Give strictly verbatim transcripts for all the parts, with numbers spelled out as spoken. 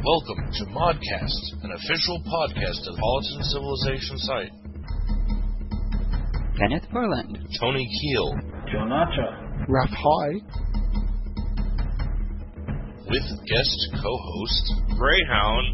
Welcome to Modcast, an official podcast of the Politan Civilization site. Kenneth Furland, Tony Keel, Joe Nacha, Ralph High, with guest co-host Greyhound.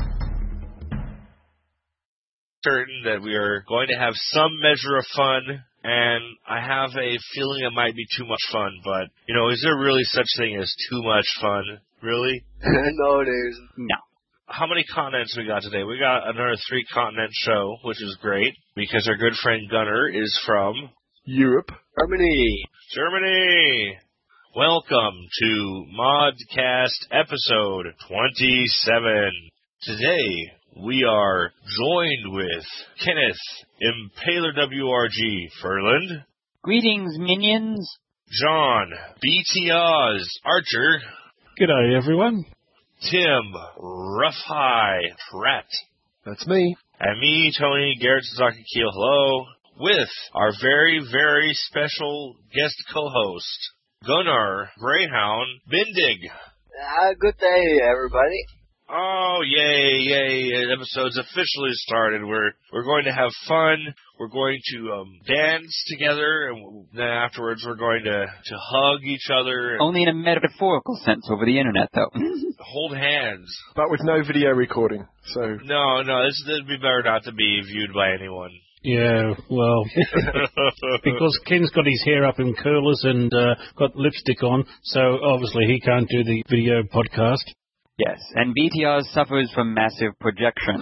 Certain that we are going to have some measure of fun, and I have a feeling it might be too much fun, but, you know, is there really such thing as too much fun? Really? No, there's no. How many continents we got today? We got another three-continent show, which is great, because our good friend Gunnar is from Europe, Germany. Germany. Welcome to Modcast episode twenty-seven. Today, we are joined with Kenneth Impaler W R G Furland. Greetings, minions. John B T Oz Archer. G'day, everyone. Tim Rough High Pratt. That's me. And me, Tony Garrett Suzuki Keel. Hello. With our very, very special guest co-host, Gunnar Greyhound Bindig. Uh, good day, everybody. Oh, yay, yay. The episode's officially started. We're we're going to have fun. We're going to um, dance together, and then afterwards we're going to, to hug each other. And Only in a metaphorical sense over the internet, though. hold hands. But with no video recording, so... No, no, this would be better not to be viewed by anyone. Yeah, well, because Ken's got his hair up in curlers and uh, got lipstick on, so obviously he can't do the video podcast. Yes, and B T R suffers from massive projection.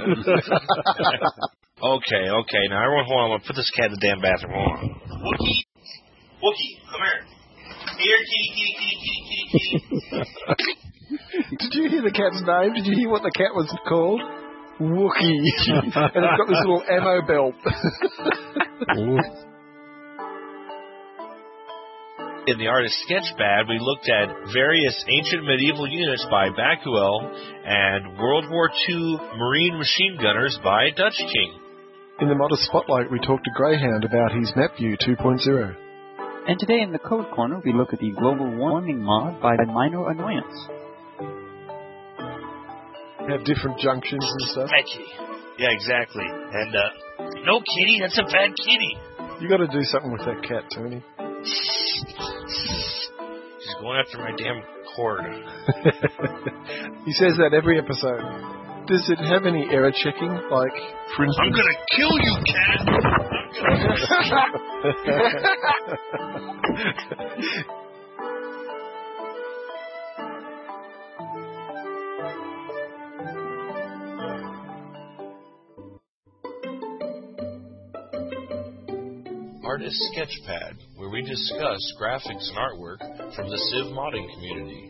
Okay, okay. Now, everyone, hold on. I'm going to put this cat in the damn bathroom. Hold on. Wookie! Wookie, come here. Here, kitty, kitty, kitty, kitty, kitty. Did you hear the cat's name? Did you hear what the cat was called? Wookie. And it's got this little ammo belt. In the artist Sketchpad, we looked at various ancient medieval units by Bakuel and World War Two Marine machine gunners by Dutch King. In the Modder Spotlight, we talked to Greyhound about his MapView two point oh. And today in the Code Corner, we look at the Global Warming mod by Minor Annoyance. Have different junctions and stuff. Bad kitty. Yeah, exactly. And, uh, no kitty, that's a bad kitty. You got to do something with that cat, Tony. She's going after my damn cord. He says that every episode. Does it have any error checking? Like, for instance... I'm gonna kill you, cat! Artist Sketchpad, where we discuss graphics and artwork from the Civ modding community.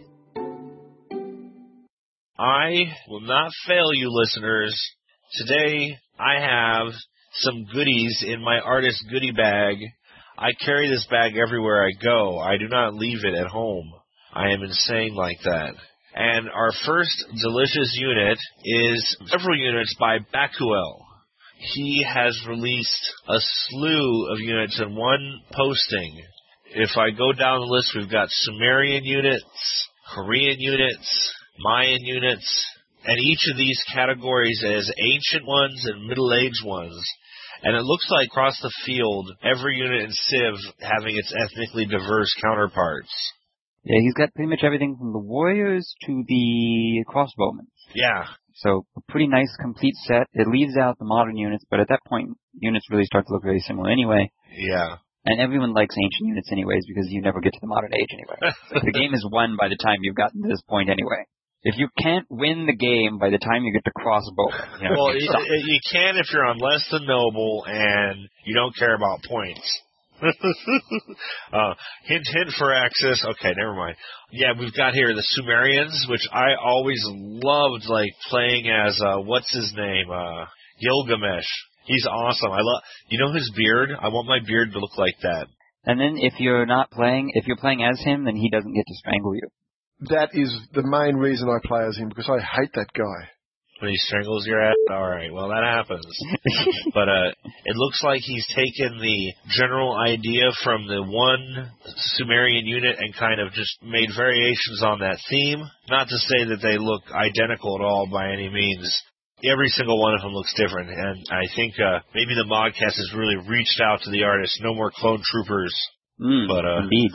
I will not fail you, listeners. Today, I have some goodies in my artist goodie bag. I carry this bag everywhere I go. I do not leave it at home. I am insane like that. And our first delicious unit is several units by Bakuel. He has released a slew of units in one posting. If I go down the list, we've got Sumerian units, Korean units, Mayan units, and each of these categories as ancient ones and middle-aged ones. And it looks like across the field, every unit in Civ having its ethnically diverse counterparts. Yeah, he's got pretty much everything from the warriors to the crossbowmen. Yeah. So, a pretty nice, complete set. It leaves out the modern units, but at that point, units really start to look very similar anyway. Yeah. And everyone likes ancient units anyways, because you never get to the modern age anyway. So the game is won by the time you've gotten to this point anyway. If you can't win the game by the time you get to crossbow, you know, well, you, you, you can if you're on less than noble and you don't care about points. uh, hint, hint for Axis. Okay, never mind. Yeah, we've got here the Sumerians, which I always loved, like playing as uh, what's his name, uh, Gilgamesh. He's awesome. I love. You know his beard? I want my beard to look like that. And then if you're not playing, if you're playing as him, then he doesn't get to strangle you. That is the main reason I play as him, because I hate that guy. When he strangles your ass? Alright, well that happens. But uh, it looks like he's taken the general idea from the one Sumerian unit and kind of just made variations on that theme. Not to say that they look identical at all by any means. Every single one of them looks different, and I think uh, maybe the Modcast has really reached out to the artist. No more clone troopers. Mm, but uh, indeed.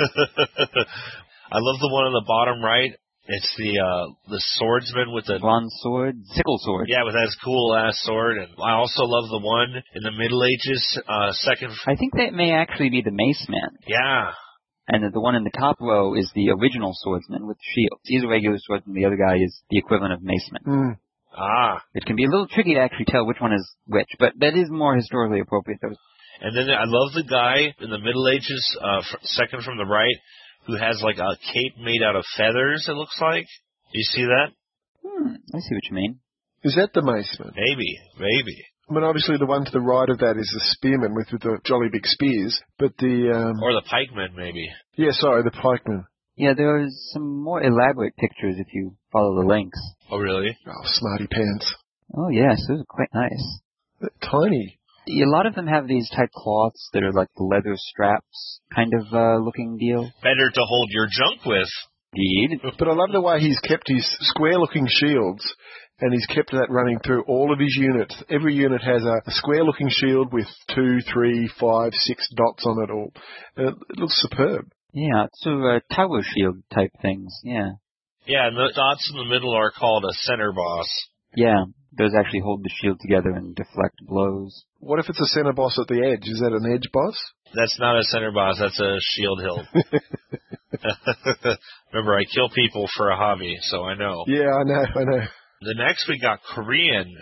I love the one on the bottom right. It's the uh, the swordsman with the bronze sword, sickle sword. Yeah, with that cool ass sword. And I also love the one in the Middle Ages. Uh, second. I think that may actually be the Mace Man. Yeah. And the one in the top row is the original swordsman with the shield. He's a regular swordsman. The other guy is the equivalent of Maceman. Mm. Ah. It can be a little tricky to actually tell which one is which, but that is more historically appropriate. Though. And then I love the guy in the Middle Ages, uh, second from the right, who has like a cape made out of feathers, it looks like. You see that? Hmm, I see what you mean. Is that the Maceman? Maybe, maybe. I mean, obviously the one to the right of that is the spearman with, with the jolly big spears, but the... Um, or the pikeman, maybe. Yeah, sorry, the pikeman. Yeah, there's some more elaborate pictures if you follow the links. Oh, really? Oh, smarty pants. Oh, yes, those are quite nice. They're tiny. A lot of them have these type cloths that are like leather straps kind of uh, looking deal. Better to hold your junk with. Indeed. But I love the way he's kept his square-looking shields, and he's kept that running through all of his units. Every unit has a, a square-looking shield with two, three, five, six dots on it all. And it, it looks superb. Yeah, it's sort of uh, tower shield type things, yeah. Yeah, and the dots in the middle are called a center boss. Yeah, those actually hold the shield together and deflect blows. What if it's a center boss at the edge? Is that an edge boss? That's not a center boss, that's a shield hilt. Remember, I kill people for a hobby, so I know. Yeah, I know, I know. The next we got Korean,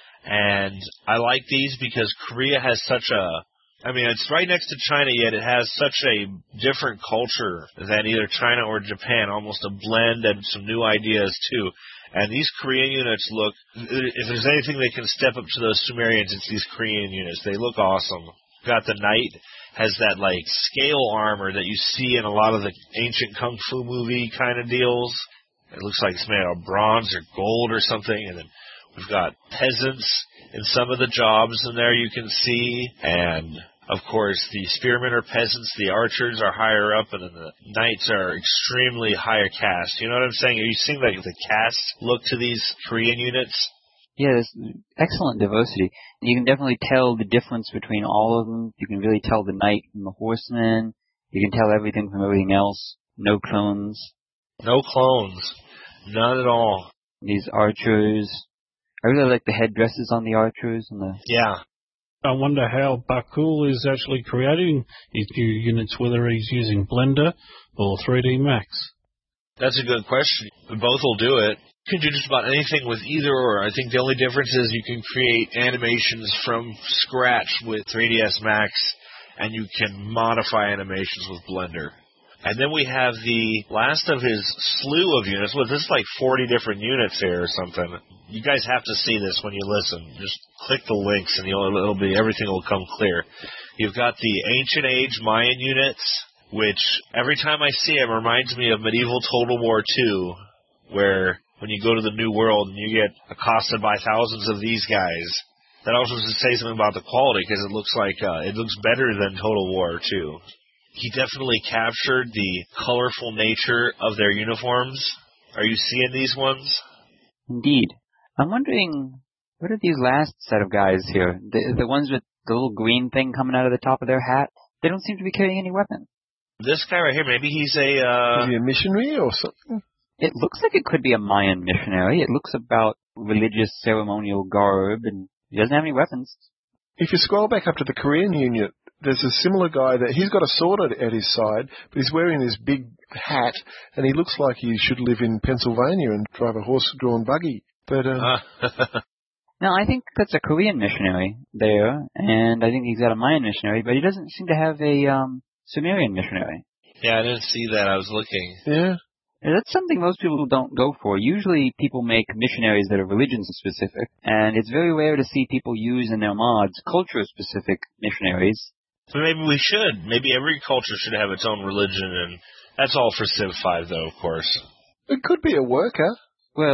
and I like these because Korea has such a... I mean, it's right next to China, yet it has such a different culture than either China or Japan, almost a blend and some new ideas, too. And these Korean units look, if there's anything they can step up to those Sumerians, it's these Korean units. They look awesome. Got the knight, has that, like, scale armor that you see in a lot of the ancient kung fu movie kind of deals. It looks like it's made out of bronze or gold or something, and then we've got peasants in some of the jobs in there you can see, and... Of course, the spearmen are peasants, the archers are higher up, and then the knights are extremely higher caste. You know what I'm saying? Are you seeing like the caste look to these Korean units? Yeah, there's excellent diversity. You can definitely tell the difference between all of them. You can really tell the knight from the horseman. You can tell everything from everything else. No clones. No clones. None at all. These archers. I really like the headdresses on the archers and the... Yeah. I wonder how Bakul is actually creating his new units, whether he's using Blender or three D Max. That's a good question. Both will do it. You can do just about anything with either or. I think the only difference is you can create animations from scratch with three D S Max, and you can modify animations with Blender. And then we have the last of his slew of units. Well, this is like forty different units here or something. You guys have to see this when you listen. Just click the links and you'll, it'll be, everything will come clear. You've got the Ancient Age Mayan units, which every time I see it reminds me of Medieval Total War two, where when you go to the New World and you get accosted by thousands of these guys. That also should say something about the quality, because it looks like, uh, it looks better than Total War two. He definitely captured the colorful nature of their uniforms. Are you seeing these ones? Indeed. I'm wondering, what are these last set of guys here? The, the ones with the little green thing coming out of the top of their hat? They don't seem to be carrying any weapon. This guy right here, maybe he's a... Uh... Is he a missionary or something? It looks like it could be a Mayan missionary. It looks about religious ceremonial garb, and he doesn't have any weapons. If you scroll back up to the Korean unit, there's a similar guy that he's got a sword at, at his side, but he's wearing this big hat, and he looks like he should live in Pennsylvania and drive a horse-drawn buggy. But uh, uh. No, I think that's a Korean missionary there, and I think he's got a Mayan missionary, but he doesn't seem to have a um, Sumerian missionary. Yeah, I didn't see that. I was looking. Yeah. And that's something most people don't go for. Usually people make missionaries that are religion-specific, and it's very rare to see people use in their mods culture-specific missionaries. So maybe we should. Maybe every culture should have its own religion, and that's all for Civ five, though, of course. It could be a worker. Well,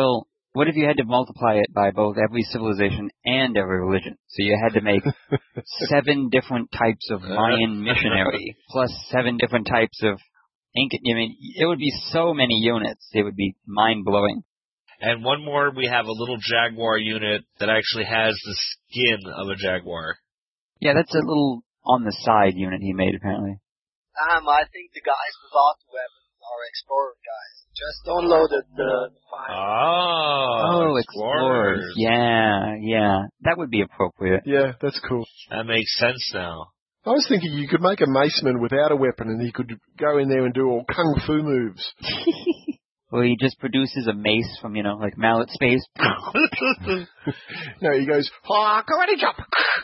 What if you had to multiply it by both every civilization and every religion? So you had to make seven different types of Mayan missionary, plus seven different types of Incan. I mean, it would be so many units. It would be mind-blowing. And one more, we have a little Jaguar unit that actually has the skin of a Jaguar. Yeah, that's a little on-the-side unit he made, apparently. Um, I think the guys without the weapons are explorer guys. Just downloaded the file. Oh, Oh, explorers. explorers. Yeah, yeah. That would be appropriate. Yeah, that's cool. That makes sense now. I was thinking you could make a maceman without a weapon and he could go in there and do all kung fu moves. Well, he just produces a mace from, you know, like mallet space. No, he goes, ha, karate chop.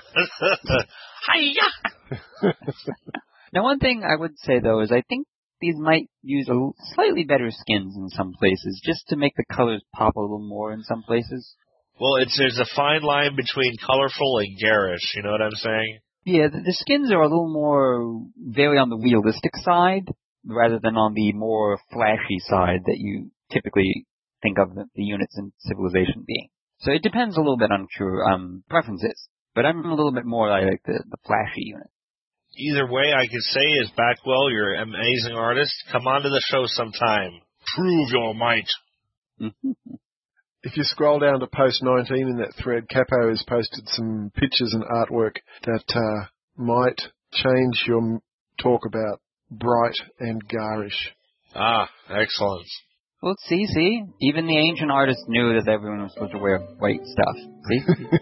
Hiya! Now, one thing I would say, though, is I think these might use a slightly better skins in some places, just to make the colors pop a little more in some places. Well, it's there's a fine line between colorful and garish, you know what I'm saying? Yeah, the, the skins are a little more very on the realistic side, rather than on the more flashy side that you typically think of the, the units in Civilization being. So it depends a little bit on your um, preferences, but I'm a little bit more like the, the flashy unit. Either way, I could say is Backwell, you're an amazing artist. Come on to the show sometime. Prove your might. If you scroll down to post nineteen in that thread, Capo has posted some pictures and artwork that uh, might change your talk about bright and garish. Ah, excellent. Well, see, see, even the ancient artists knew that everyone was supposed to wear white stuff. See?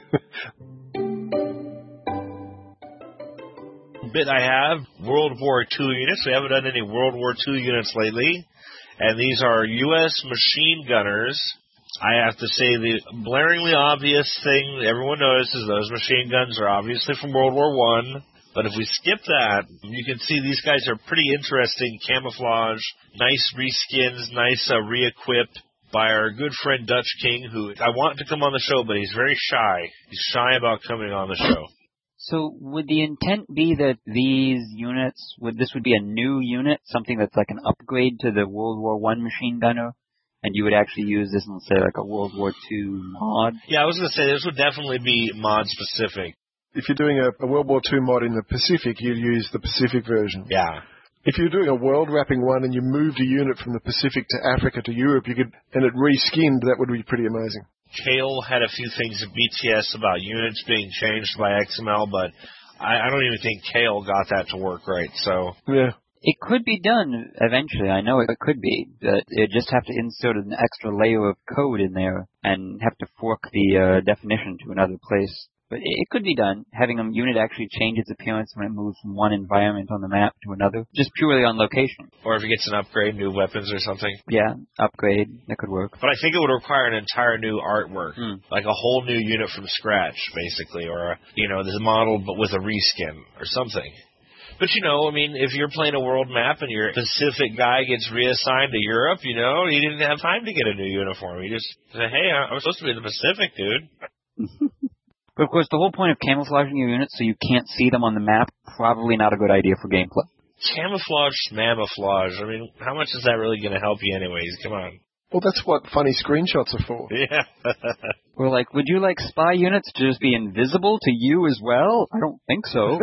Bit I have, World War Two units. We haven't done any World War Two units lately. And these are U S machine gunners. I have to say the blaringly obvious thing that everyone notices, those machine guns are obviously from World War One. But if we skip that, you can see these guys are pretty interesting camouflage, nice reskins, nice uh, re-equip by our good friend Dutch King, who I want to come on the show, but he's very shy. He's shy about coming on the show. So would the intent be that these units, would this would be a new unit, something that's like an upgrade to the World War One machine gunner, and you would actually use this in, say, like a World War Two mod? Yeah, I was going to say, this would definitely be mod-specific. If you're doing a, a World War Two mod in the Pacific, you'd use the Pacific version. Yeah. If you're doing a world-wrapping one and you moved a unit from the Pacific to Africa to Europe, you could, and it reskinned, that would be pretty amazing. Kale had a few things at B T S about units being changed by X M L, but I, I don't even think Kale got that to work right, so... Yeah. It could be done eventually. I know it could be. But you just have to insert an extra layer of code in there and have to fork the uh, definition to another place. But it could be done, having a unit actually change its appearance when it moves from one environment on the map to another, just purely on location. Or if it gets an upgrade, new weapons or something. Yeah, upgrade. That could work. But I think it would require an entire new artwork, mm. like a whole new unit from scratch, basically, or, a, you know, this model but with a reskin or something. But, you know, I mean, if you're playing a world map and your Pacific guy gets reassigned to Europe, you know, you didn't have time to get a new uniform. You just say, hey, I'm supposed to be in the Pacific, dude. But, of course, the whole point of camouflaging your units so you can't see them on the map, probably not a good idea for gameplay. Camouflage, smamouflage. I mean, how much is that really going to help you anyways? Come on. Well, that's what funny screenshots are for. Yeah. Or, like, would you like spy units to just be invisible to you as well? I don't think so.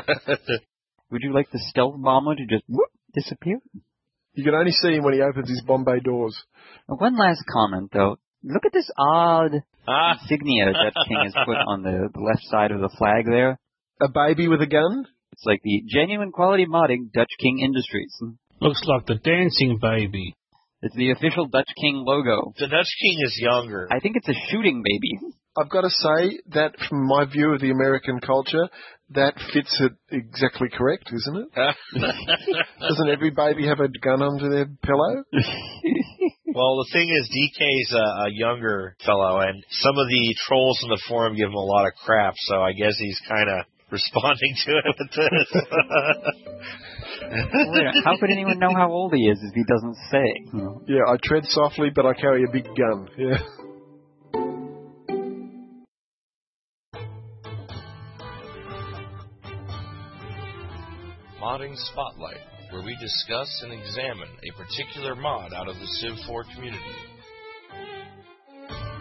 Would you like the stealth bomber to just whoop, disappear? You can only see him when he opens his Bombay doors. Now, one last comment, though. Look at this odd ah. insignia that King has put on the, the left side of the flag there. A baby with a gun? It's like the genuine quality modding Dutch King Industries. Looks like the dancing baby. It's the official Dutch King logo. The Dutch King is younger. I think it's a shooting baby. I've got to say that from my view of the American culture, that fits it exactly correct, isn't it? Doesn't every baby have a gun under their pillow? Well, the thing is, D K's a, a younger fellow, and some of the trolls in the forum give him a lot of crap, so I guess he's kind of responding to it with this. Wait, how could anyone know how old he is if he doesn't say? Yeah, I tread softly, but I carry a big gun. Yeah. Modding Spotlight, where we discuss and examine a particular mod out of the Civ four community.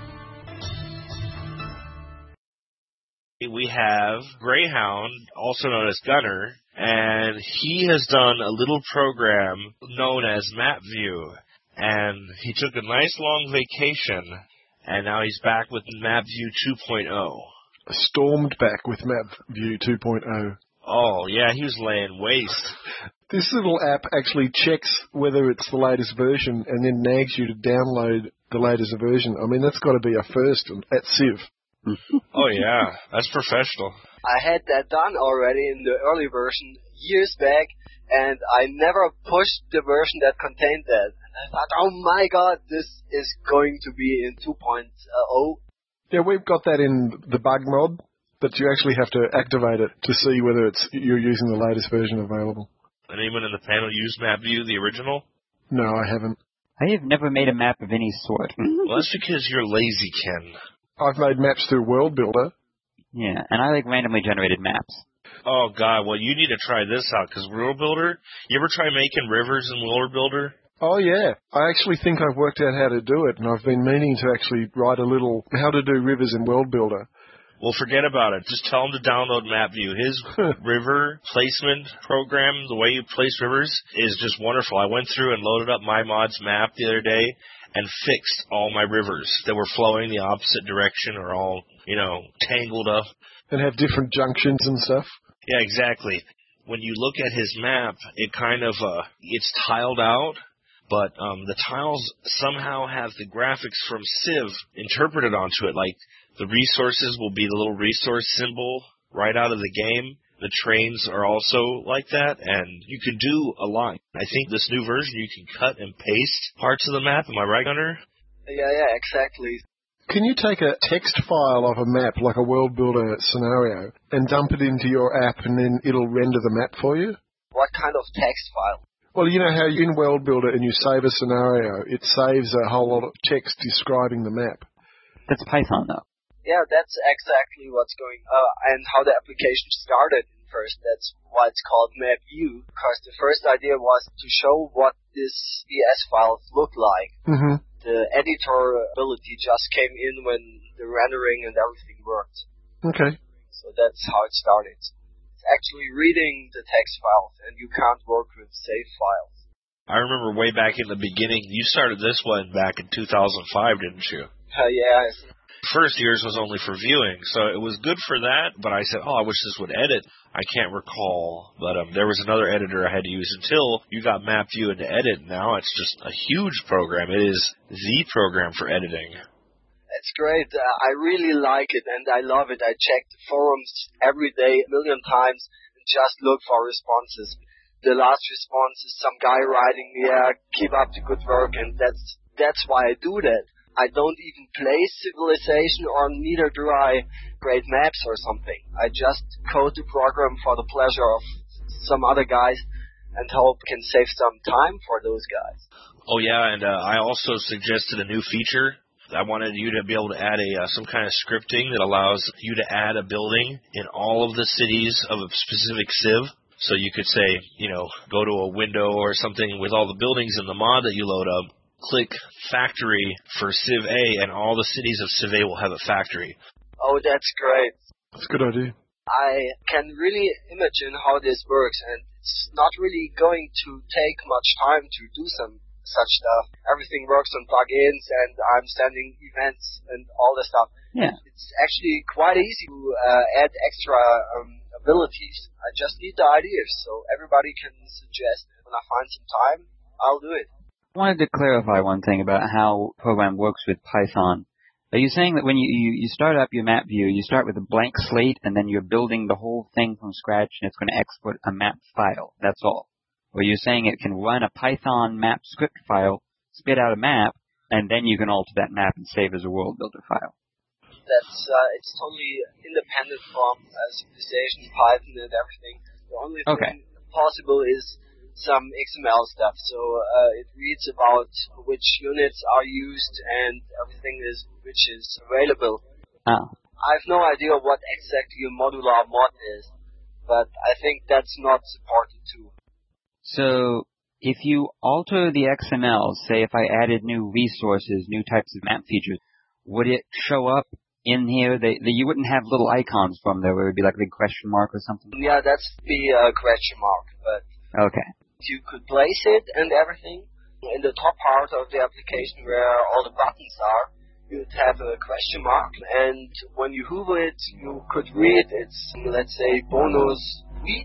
we have Greyhound, also known as Gunner, and he has done a little program known as MapView. And he took a nice long vacation, and now he's back with MapView two point oh. Stormed back with MapView two point oh. Oh, yeah, he was laying waste. This little app actually checks whether it's the latest version and then nags you to download the latest version. I mean, that's got to be a first at Civ. Oh, yeah, that's professional. I had that done already in the early version years back, and I never pushed the version that contained that. And I thought, oh my god, this is going to be in two point oh. Yeah, we've got that in the bug mod, but you actually have to activate it to see whether it's you're using the latest version available. Anyone in the panel use MapView, the original? No, I haven't. I have never made a map of any sort. Well, that's because you're lazy, Ken. I've made maps through World Builder. Yeah, and I like randomly generated maps. Oh, God, well, you need to try this out, because World Builder, you ever try making rivers in World Builder? Oh, yeah. I actually think I've worked out how to do it, and I've been meaning to actually write a little how to do rivers in World Builder. Well, forget about it. Just tell him to download MapView. His river placement program, the way you place rivers, is just wonderful. I went through and loaded up my mod's map the other day and fixed all my rivers that were flowing the opposite direction or all, you know, tangled up. And have different junctions and stuff? Yeah, exactly. When you look at his map, it kind of, uh, it's tiled out, but um, the tiles somehow have the graphics from Civ interpreted onto it. Like, the resources will be the little resource symbol right out of the game. The trains are also like that, and you can do a lot. I think this new version, you can cut and paste parts of the map. Am I right, Gunner? Yeah, yeah, exactly. Can you take a text file of a map, like a World Builder scenario, and dump it into your app, and then it'll render the map for you? What kind of text file? Well, you know how in World Builder, and you save a scenario, it saves a whole lot of text describing the map. That's Python, though. Yeah, that's exactly what's going uh, and how the application started first. That's why it's called MapView, because the first idea was to show what this C S files look like. Mm-hmm. The editor ability just came in when the rendering and everything worked. Okay. So that's how it started. It's actually reading the text files, and you can't work with save files. I remember way back in the beginning, you started this one back in two thousand five, didn't you? Uh, yeah. First years was only for viewing, so it was good for that, but I said, oh, I wish this would edit. I can't recall, but um, there was another editor I had to use until you got MapView into edit. Now it's just a huge program. It is the program for editing. It's great. Uh, I really like it, and I love it. I check the forums every day, a million times, and just look for responses. The last response is some guy writing, yeah, keep up the good work, and that's that's why I do that. I don't even play Civilization, or neither do I create maps or something. I just code the program for the pleasure of some other guys and hope can save some time for those guys. Oh, yeah, and uh, I also suggested a new feature. I wanted you to be able to add a uh, some kind of scripting that allows you to add a building in all of the cities of a specific Civ. So you could say, you know, go to a window or something with all the buildings in the mod that you load up. Click factory for Civ A, and all the cities of Civ A will have a factory. Oh, that's great. That's a good idea. I can really imagine how this works, and it's not really going to take much time to do some such stuff. Everything works on plugins, and I'm sending events and all the stuff. Yeah. It's actually quite easy to uh, add extra um, abilities. I just need the ideas, so everybody can suggest. When I find some time, I'll do it. I wanted to clarify one thing about how the program works with Python. Are you saying that when you, you, you start up your map view, you start with a blank slate and then you're building the whole thing from scratch and it's going to export a map file, that's all? Or are you saying it can run a Python map script file, spit out a map, and then you can alter that map and save as a world builder file? That's, uh, it's totally independent from uh, Civilization, Python, and everything. The only thing okay. possible is some X M L stuff, so uh, it reads about which units are used and everything is which is available. Oh. I have no idea what exactly a modular mod is, but I think that's not supported too. So if you alter the X M L, say if I added new resources, new types of map features, would it show up in here? They, they you wouldn't have little icons from there where it would be like a big question mark or something? Yeah, that's the uh, question mark. But okay. You could place it and everything. In the top part of the application where all the buttons are, you'd have a question mark. And when you hover it, you could read its, let's say, bonus read.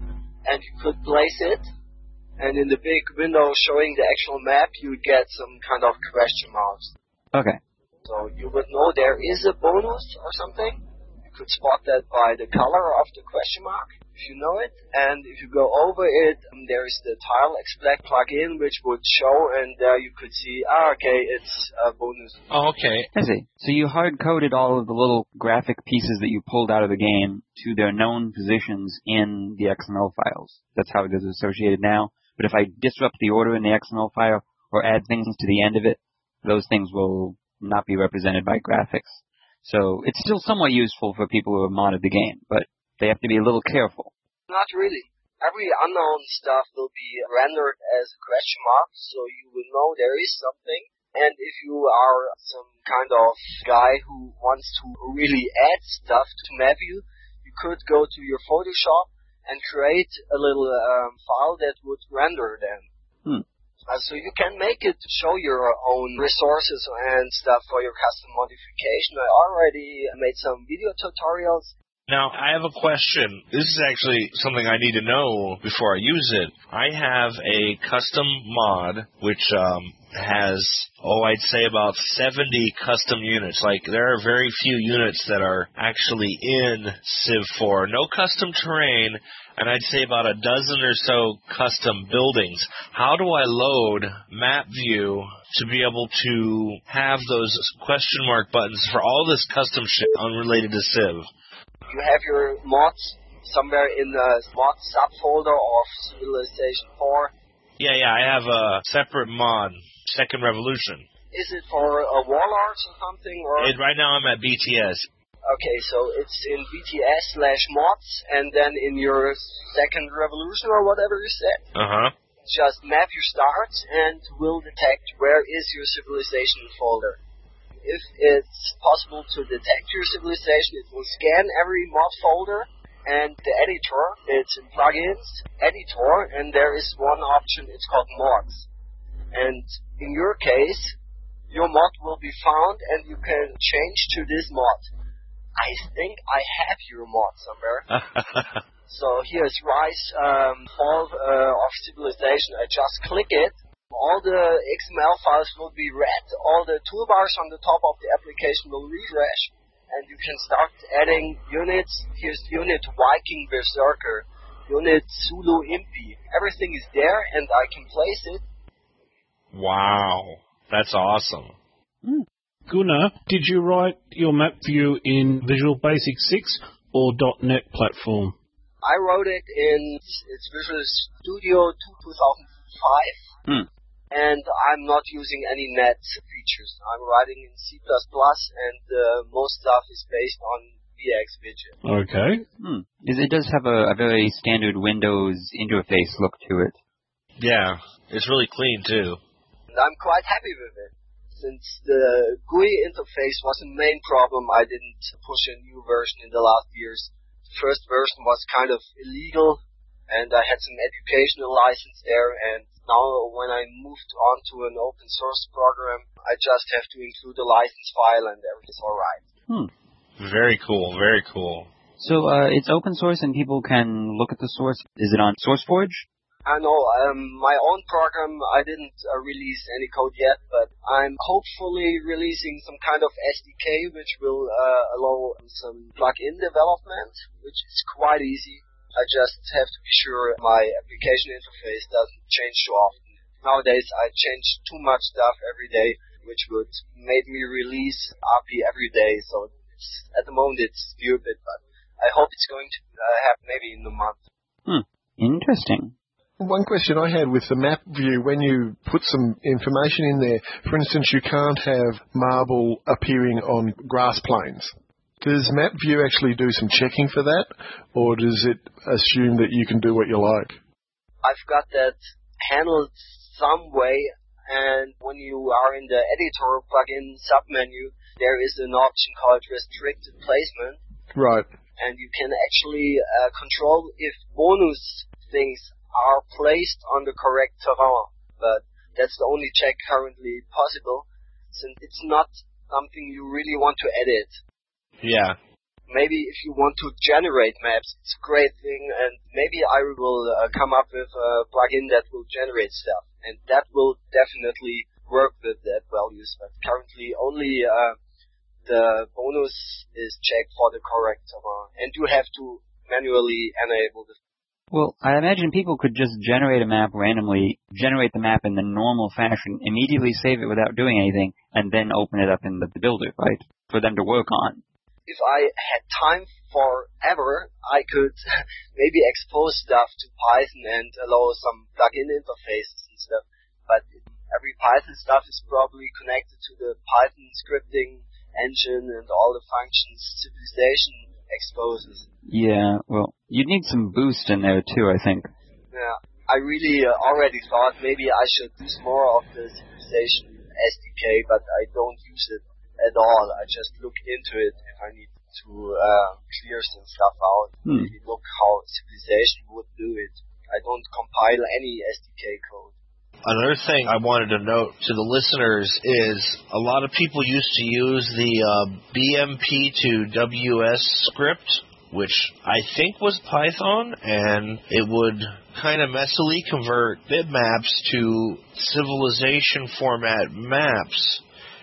And you could place it. And in the big window showing the actual map, you would get some kind of question marks. Okay. So you would know there is a bonus or something. You could spot that by the color of the question mark, if you know it. And if you go over it, um, there is the Tile Explain plugin, which would show, and there you could see, ah, okay, it's a bonus. Oh, okay. I see. So you hard-coded all of the little graphic pieces that you pulled out of the game to their known positions in the X M L files. That's how it is associated now. But if I disrupt the order in the X M L file or add things to the end of it, those things will not be represented by graphics. So it's still somewhat useful for people who have modded the game, but they have to be a little careful. Not really. Every unknown stuff will be rendered as a question mark, so you will know there is something. And if you are some kind of guy who wants to really add stuff to MapView, you could go to your Photoshop and create a little um, file that would render them. Hmm. Uh, so you can make it show your own resources and stuff for your custom modification. I already made some video tutorials. Now, I have a question. This is actually something I need to know before I use it. I have a custom mod which um, has, oh, I'd say about seventy custom units. Like, there are very few units that are actually in Civ four. No custom terrain, and I'd say about a dozen or so custom buildings. How do I load MapView to be able to have those question mark buttons for all this custom shit unrelated to Civ? You have your mods somewhere in the mod subfolder of Civilization four. Yeah, yeah, I have a separate mod, Second Revolution. Is it for a Warlords or something? Or It, right now I'm at B T S. Okay, so it's in B T S slash mods, and then in your Second Revolution or whatever you said. Uh-huh. Just map your starts and will detect where is your civilization folder. If it's possible to detect your civilization, it will scan every mod folder, and the editor, it's in plugins, editor, and there is one option, it's called mods. And in your case, your mod will be found, and you can change to this mod. I think I have your mod somewhere. So here's Rise, um, Fall uh, of Civilization. I just click it. All the X M L files will be read. All the toolbars on the top of the application will refresh. And you can start adding units. Here's unit Viking Berserker, unit Zulu Impi. Everything is there, and I can place it. Wow. That's awesome. Mm. Gunnar, did you write your MapView in Visual Basic six or .NET platform? I wrote it in it's Visual Studio two thousand five, hmm. and I'm not using any net features. I'm writing in C plus plus, and uh, most stuff is based on V X Widget. Okay. Hmm. It does have a, a very standard Windows interface look to it. Yeah, it's really clean, too. And I'm quite happy with it. Since the G U I interface was the main problem, I didn't push a new version in the last years. The first version was kind of illegal, and I had some educational license there, and now when I moved on to an open source program, I just have to include a license file and everything's alright. Hmm. Very cool, very cool. So uh, it's open source and people can look at the source. Is it on SourceForge? I know, um, my own program, I didn't uh, release any code yet, but I'm hopefully releasing some kind of S D K which will uh, allow some plug-in development, which is quite easy. I just have to be sure my application interface doesn't change too often. Nowadays, I change too much stuff every day, which would make me release R P every day, so it's, at the moment it's stupid, but I hope it's going to uh, happen maybe in a month. Hmm. Interesting. One question I had with the map view, when you put some information in there, for instance, you can't have marble appearing on grass plains. Does MapView actually do some checking for that, or does it assume that you can do what you like? I've got that handled some way, and when you are in the editor plugin submenu, there is an option called restricted placement. Right. And you can actually uh, control if bonus things are placed on the correct terrain. But that's the only check currently possible, since it's not something you really want to edit. Yeah. Maybe if you want to generate maps, it's a great thing, and maybe I will uh, come up with a plugin that will generate stuff, and that will definitely work with that values. But currently, only uh, the bonus is checked for the correct terrain, and you have to manually enable this. Well, I imagine people could just generate a map randomly, generate the map in the normal fashion, immediately save it without doing anything, and then open it up in the builder, right, for them to work on. If I had time forever, I could maybe expose stuff to Python and allow some plugin interfaces and stuff. But every Python stuff is probably connected to the Python scripting engine and all the functions Civilization exposes. Yeah, well, you'd need some boost in there too, I think. Yeah, I really uh, already thought maybe I should use more of the Civilization S D K, but I don't use it at all. I just look into it if I need to uh, clear some stuff out. Hmm. Maybe look how Civilization would do it. I don't compile any S D K code. Another thing I wanted to note to the listeners is a lot of people used to use the uh, B M P to W S script, which I think was Python, and it would kind of messily convert bitmaps to Civilization format maps.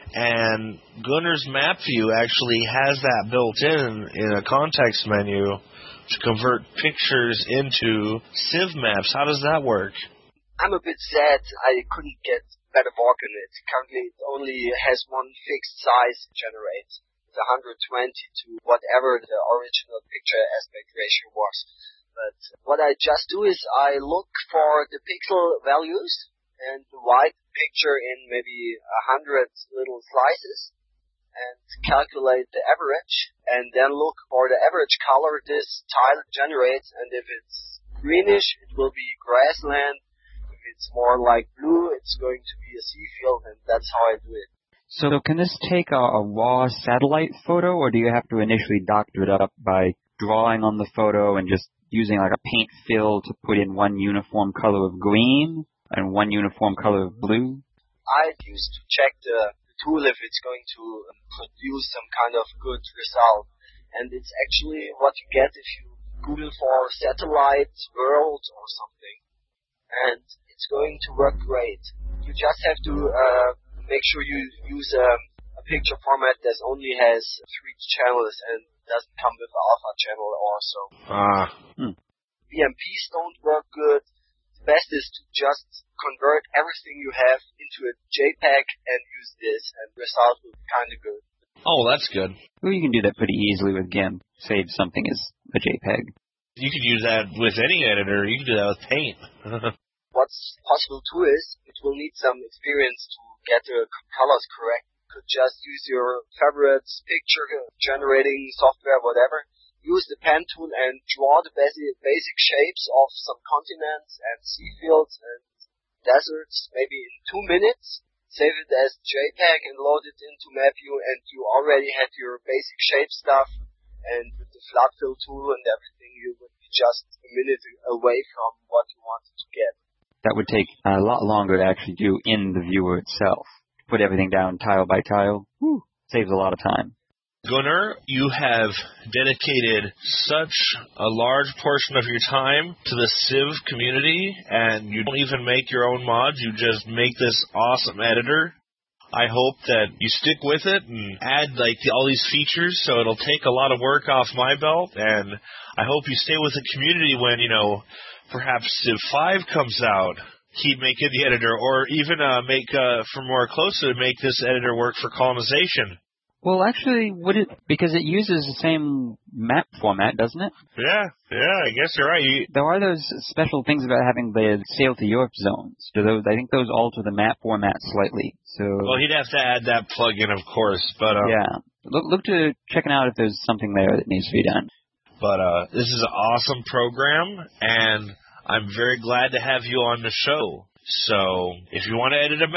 And Gunnar's Map View actually has that built in in a context menu to convert pictures into Civ maps. How does that work? I'm a bit sad I couldn't get better work in it. Currently it only has one fixed size to generate. It's one hundred twenty to whatever the original picture aspect ratio was. But what I just do is I look for the pixel values and divide the picture in maybe a hundred little slices and calculate the average, and then look for the average color this tile generates, and if it's greenish, it will be grassland. If it's more like blue, it's going to be a sea field, and that's how I do it. So can this take a, a raw satellite photo, or do you have to initially doctor it up by drawing on the photo and just using like a paint fill to put in one uniform color of green and one uniform color of blue? I used to check the, the tool if it's going to produce some kind of good result. And it's actually what you get if you Google for satellite world or something. And it's going to work great. You just have to uh, make sure you use um, a picture format that only has three channels and doesn't come with an alpha channel or so. Ah. Hmm. B M Ps don't work good. Best is to just convert everything you have into a JPEG and use this, and the result will be kind of good. Oh, that's good. Well, you can do that pretty easily with GIMP. Save something as a JPEG. You could use that with any editor. You can do that with Paint. What's possible too is it will need some experience to get the colors correct. You could just use your favorite picture generating software, whatever. Use the pen tool and draw the basic, basic shapes of some continents and sea fields and deserts, maybe in two minutes. Save it as JPEG and load it into MapView, and you already had your basic shape stuff. And with the flood fill tool and everything, you would be just a minute away from what you wanted to get. That would take a lot longer to actually do in the viewer itself. Put everything down tile by tile. Whew, saves a lot of time. Gunnar, you have dedicated such a large portion of your time to the Civ community, and you don't even make your own mods. You just make this awesome editor. I hope that you stick with it and add like all these features so it'll take a lot of work off my belt, and I hope you stay with the community when, you know, perhaps Civ five comes out. Keep making the editor, or even uh, make, uh, for more closer, make this editor work for colonization. Well, actually, would it, because it uses the same map format, doesn't it? Yeah, yeah, I guess you're right. You, There are those special things about having the Sail to Europe zones. Do those? I think those alter the map format slightly. So. well, he'd have to add that plug-in, of course, but uh, Yeah. Look, look to checking out if there's something there that needs to be done. But uh, this is an awesome program, and I'm very glad to have you on the show. So if you want to edit a map,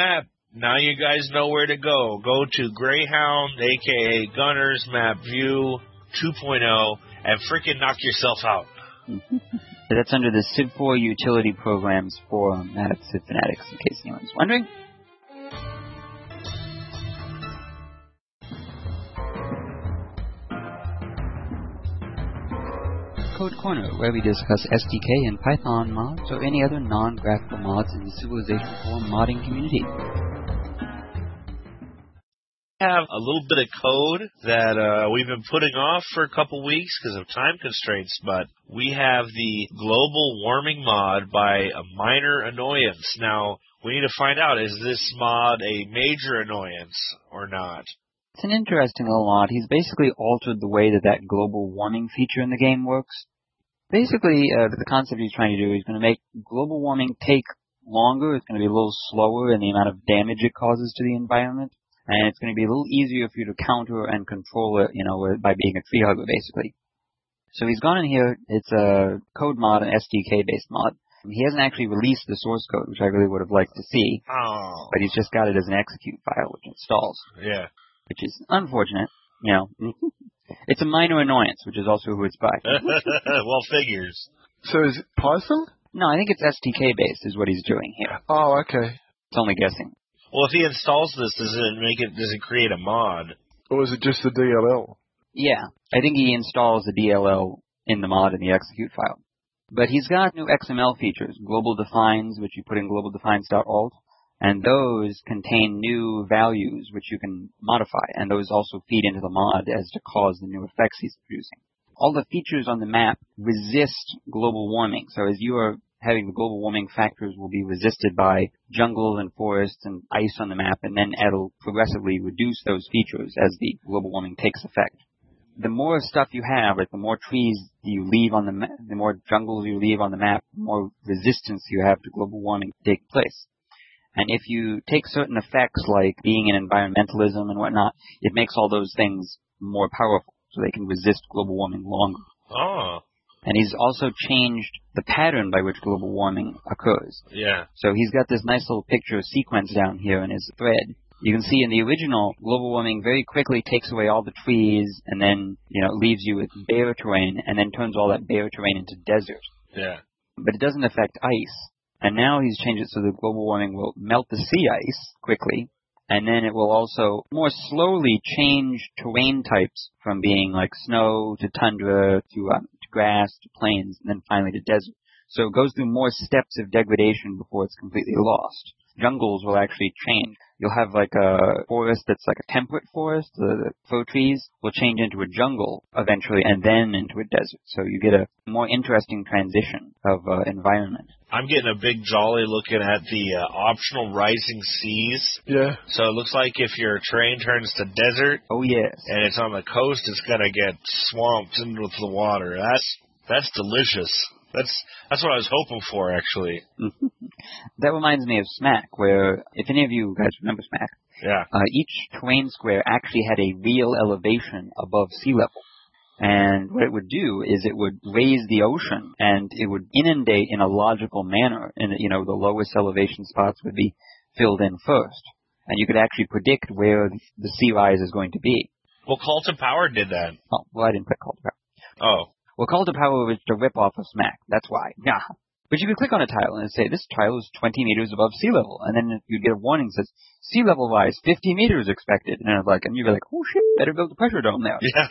Now you guys know where to go. Go to Greyhound, a k a. Gunner's Map View two point oh, and freaking knock yourself out. That's under the Civ four Utility Programs Forum at Civ Fanatics, in case anyone's wondering. Code Corner, where we discuss S D K and Python mods or any other non-graphical mods in the Civilization four modding community. Have a little bit of code that uh, we've been putting off for a couple weeks because of time constraints, but we have the global warming mod by a minor annoyance. Now, we need to find out, is this mod a major annoyance or not? It's an interesting little mod. He's basically altered the way that that global warming feature in the game works. Basically, uh, the concept he's trying to do, he's going to make global warming take longer. It's going to be a little slower in the amount of damage it causes to the environment. And it's going to be a little easier for you to counter and control it, you know, by being a tree hugger, basically. So he's gone in here. It's a code mod, an S D K-based mod. He hasn't actually released the source code, which I really would have liked to see. Oh. But he's just got it as an execute file, which installs. Yeah. Which is unfortunate, you know. It's a minor annoyance, which is also who it's by. Well, figures. So is it Python? No, I think it's S D K-based is what he's doing here. Oh, okay. It's only guessing. Well, if he installs this, does it make it? Does it create a mod? Or is it just the D L L? Yeah, I think he installs the D L L in the mod in the execute file. But he's got new X M L features, global defines, which you put in global defines dot alt, and those contain new values which you can modify, and those also feed into the mod as to cause the new effects he's producing. All the features on the map resist global warming, so as you are having the global warming factors will be resisted by jungles and forests and ice on the map, and then it'll progressively reduce those features as the global warming takes effect. The more stuff you have, like the more trees you leave on the map, the more jungles you leave on the map, the more resistance you have to global warming take place. And if you take certain effects like being in environmentalism and whatnot, it makes all those things more powerful, so they can resist global warming longer. Oh. And he's also changed the pattern by which global warming occurs. Yeah. So he's got this nice little picture sequence down here in his thread. You can see in the original, global warming very quickly takes away all the trees and then, you know, leaves you with bare terrain and then turns all that bare terrain into desert. Yeah. But it doesn't affect ice. And now he's changed it so that global warming will melt the sea ice quickly. And then it will also more slowly change terrain types from being like snow to tundra to, um, to grass to plains and then finally to desert. So it goes through more steps of degradation before it's completely lost. Jungles will actually change. You'll have like a forest that's like a temperate forest. The fir trees will change into a jungle eventually and then into a desert. So you get a more interesting transition of uh, environment. I'm getting a big jolly looking at the uh, optional rising seas. Yeah. So it looks like if your terrain turns to desert, Oh, yes. and it's on the coast, it's going to get swamped into the water. That's that's delicious. That's that's what I was hoping for, actually. That reminds me of Smack, where, if any of you guys remember Smack, Yeah. uh, each terrain square actually had a real elevation above sea level. And what it would do is it would raise the ocean, and it would inundate in a logical manner. And, you know, the lowest elevation spots would be filled in first. And you could actually predict where the sea rise is going to be. Well, Call to Power did that. Oh, well, I didn't put Call to Power. Oh. Well, Call to Power was to rip off of Smack. That's why. Yeah. But you could click on a tile and it'd say, this tile is twenty meters above sea level. And then you'd get a warning that says, sea level rise, fifty meters expected. And, like, and you'd be like, oh, shit, better build a pressure dome there. Yeah.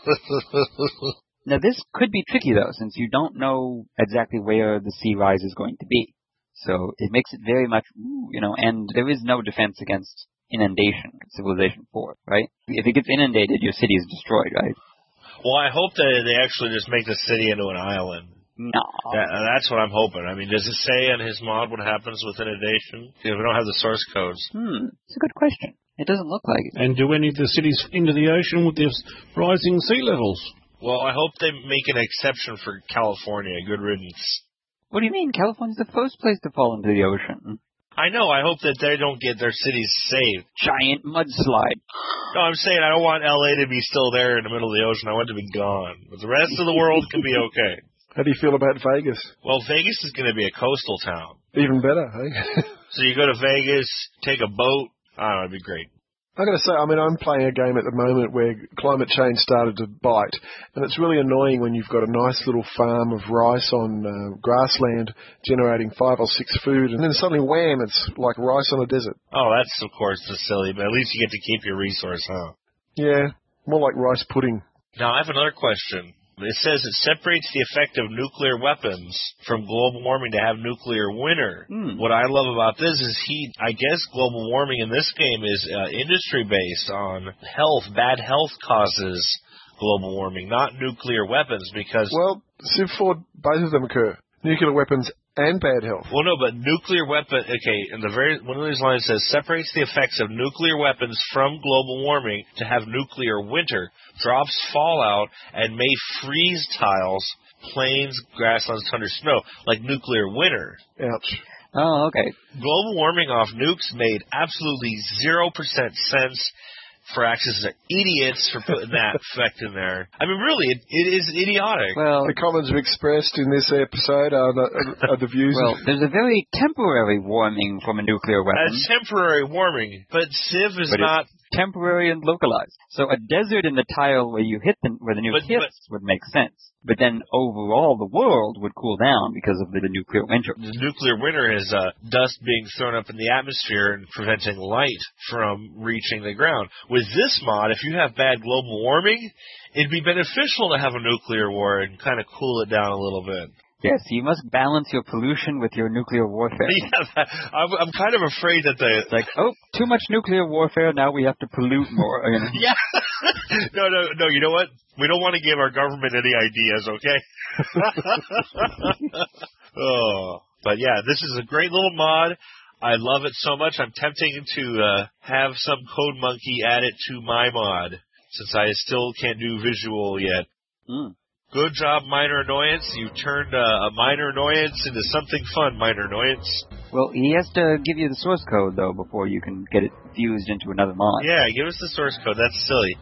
Now, this could be tricky, though, since you don't know exactly where the sea rise is going to be. So it makes it very much, you know, and there is no defense against inundation in Civilization four, right? If it gets inundated, your city is destroyed, right? Well, I hope that they actually just make the city into an island. No. That, that's what I'm hoping. I mean, does it say in his mod what happens with inundation? If we don't have the source codes. Hmm, it's a good question. It doesn't look like it. And do any of the cities into the ocean with their rising sea levels? Well, I hope they make an exception for California. Good riddance. What do you mean? California's the first place to fall into the ocean. I know. I hope that they don't get their cities saved. Giant mudslide. No, I'm saying I don't want L A to be still there in the middle of the ocean. I want it to be gone. But the rest of the world can be okay. How do you feel about Vegas? Well, Vegas is going to be a coastal town. Even better, hey? So you go to Vegas, take a boat. I don't know, it'd be great. I'm going to say, I mean, I'm playing a game at the moment where climate change started to bite, and it's really annoying when you've got a nice little farm of rice on uh, grassland generating five or six food, and then suddenly, wham, it's like rice on a desert. Oh, that's, of course, the silly, but at least you get to keep your resource, huh? Yeah, more like rice pudding. Now, I have another question. It says it separates the effect of nuclear weapons from global warming to have nuclear winter. Hmm. What I love about this is he, I guess global warming in this game is uh, industry-based on health. Bad health causes global warming, not nuclear weapons, because... Well, Civ four, both of them occur. Nuclear weapons and bad health. Well, no, but nuclear weapon, okay, in the very, one of these lines says, separates the effects of nuclear weapons from global warming to have nuclear winter. Drops fallout and may freeze tiles, plains, grasslands, tundra, snow, like nuclear winter. Ouch. Oh, okay. Global warming off nukes made absolutely zero percent sense. Firaxis are idiots for putting that effect in there. I mean, really, it, it is idiotic. Well, The comments expressed in this episode are the, are the views. well, there's a very temporary warming from a nuclear weapon. That's temporary warming, but Civ is But not... temporary and localized. So a desert in the tile where you hit the, where the nuke But- hits would make sense. But then overall the world would cool down because of the, the nuclear winter. The nuclear winter is uh, dust being thrown up in the atmosphere and preventing light from reaching the ground. With this mod, if you have bad global warming, it'd be beneficial to have a nuclear war and kind of cool it down a little bit. Yes, you must balance your pollution with your nuclear warfare. Yeah, I'm, I'm kind of afraid that the... It's like, oh, too much nuclear warfare, now we have to pollute more. You know? Yeah. no, no, no, you know what? We don't want to give our government any ideas, okay? Oh, but yeah, this is a great little mod. I love it so much. I'm tempting to uh, have some Code Monkey add it to my mod, since I still can't do visual yet. Mm. Good job, Minor Annoyance. You turned uh, a minor annoyance into something fun, Minor Annoyance. Well, he has to give you the source code, though, before you can get it fused into another mod. Yeah, give us the source code. That's silly.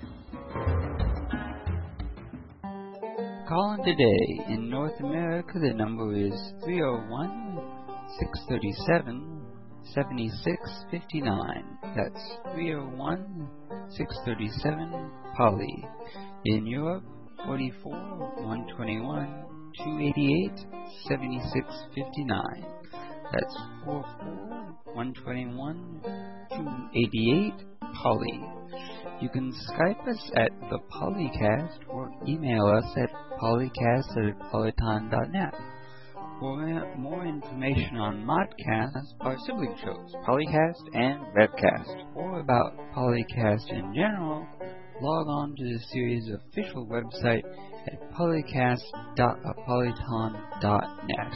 Calling today. In North America, the number is three oh one, six three seven, seven six five nine. That's three oh one, six three seven, Polly. In Europe, forty-four, one twenty-one, two eighty-eight, seventy-six fifty-nine. That's forty-four, one twenty-one, two eighty-eight, Polly. You can Skype us at the Polycast or email us at polycast at polyton dot net. For more information on Modcast, our sibling shows, Polycast and Webcast, or about Polycast in general, log on to the series' official website at polycast dot polyton dot net.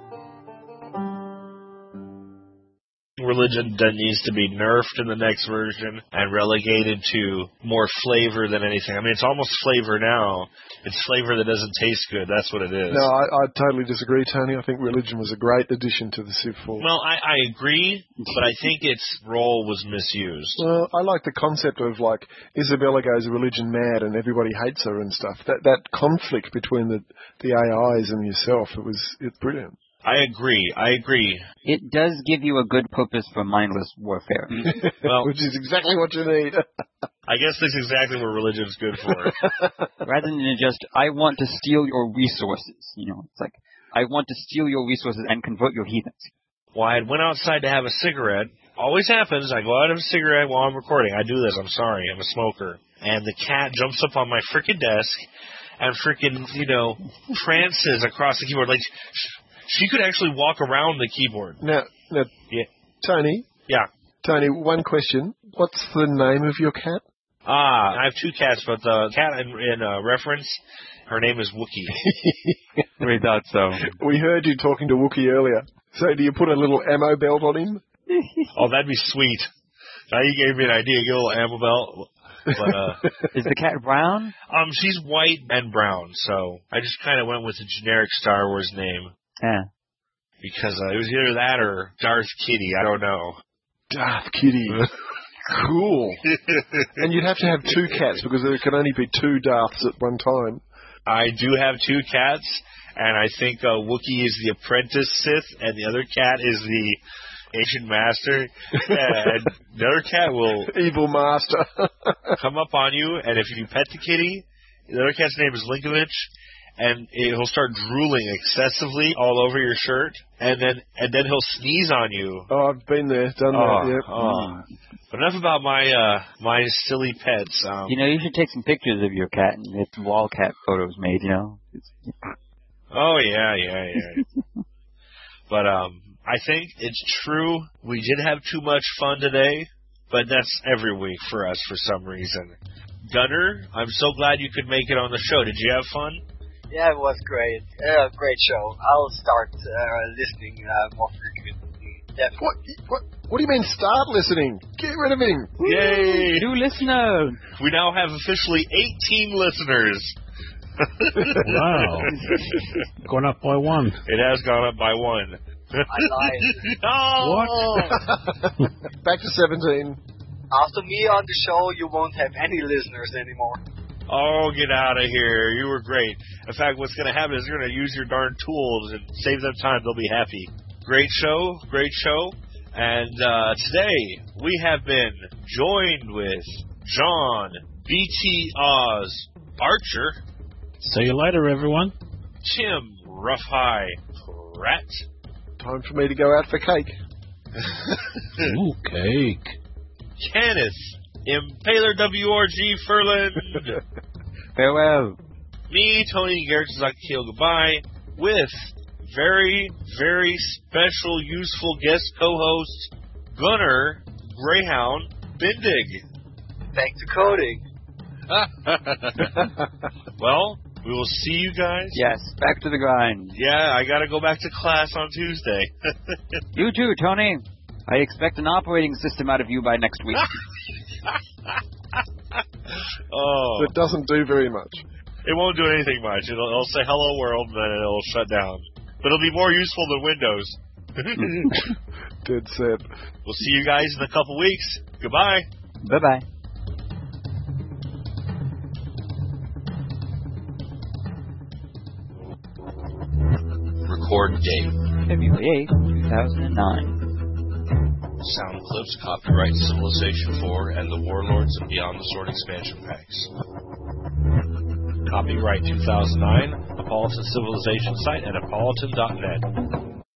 Religion that needs to be nerfed in the next version and relegated to more flavor than anything. I mean, it's almost flavor now. It's flavor that doesn't taste good. That's what it is. No, I, I totally disagree, Tony. I think religion was a great addition to the Civ four. Well, I, I agree, but I think its role was misused. Well, I like the concept of, like, Isabella goes religion mad and everybody hates her and stuff. That that conflict between the, the A Is and yourself, it was it's brilliant. I agree. I agree. It does give you a good purpose for mindless warfare. Well, Which is exactly what you need. I guess that's exactly what religion's good for. Rather than just, I want to steal your resources. You know, it's like, I want to steal your resources and convert your heathens. Well, I went outside to have a cigarette. Always happens. I go out of a cigarette while I'm recording. I do this. I'm sorry. I'm a smoker. And the cat jumps up on my frickin' desk and frickin', you know, prances across the keyboard. Like, she could actually walk around the keyboard. Now, now Yeah. Tony. Yeah. Tony, one question. What's the name of your cat? Ah, I have two cats, but the cat in, in uh, reference, her name is Wookie. We thought so. We heard you talking to Wookie earlier. So do you put a little ammo belt on him? Oh, that'd be sweet. Now you gave me an idea. Get a little ammo belt. But, uh, Is the cat brown? um, she's white and brown, so I just kind of went with the generic Star Wars name. Yeah. Because uh, it was either that or Darth Kitty. I don't know. Darth Kitty. Cool. And you'd have to have two cats because there can only be two Darths at one time. I do have two cats, and I think uh, Wookiee is the apprentice Sith, and the other cat is the ancient master. And the other cat will evil master come up on you, and if you pet the kitty, the other cat's name is Linkovich, and he'll start drooling excessively all over your shirt, and then and then he'll sneeze on you. Oh, I've been there, done Oh, that. Yep. oh. But enough about my uh, my silly pets. Um, You know, you should take some pictures of your cat and get some wall cat photos made, you know? oh, yeah, yeah, yeah. But um, I think it's true. We did have too much fun today, but that's every week for us for some reason. Gunner, I'm so glad you could make it on the show. Did you have fun? Yeah, it was great. Uh, great show. I'll start uh, listening uh, more frequently. Definitely. What, what, what do you mean start listening? Get rid of him. Yay! New listener! We now have officially eighteen listeners. Wow. Gone up by one. It has gone up by one. I lied. No! What? Back to seventeen. After me on the show, you won't have any listeners anymore. Oh, get out of here. You were great. In fact, what's going to happen is you're going to use your darn tools and save them time. They'll be happy. Great show. Great show. And uh, today, we have been joined with John B T Oz Archer. See you later, everyone. Tim Rough High Pratt. Time for me to go out for cake. Ooh, cake. Kenneth Impaler W R G Furland. Farewell. Me, Tony Garrett Zakil, goodbye. With very, very special, useful guest co-host, Gunner Greyhound Bindig. Back to coding. Well, we will see you guys. Yes, back to the grind. Yeah, I gotta go back to class on Tuesday. You too, Tony. I expect an operating system out of you by next week. Oh, That doesn't do very much. it won't do anything much. It'll, it'll say hello world, and then it'll shut down. But it'll be more useful than Windows. Dead set. We'll see you guys in a couple weeks. Goodbye. Bye-bye. Record date. February eighth, two thousand nine. Sound clips, copyright Civilization four and the Warlords of Beyond the Sword expansion packs. Copyright two thousand nine, Apolloton Civilization site at Apolloton dot net.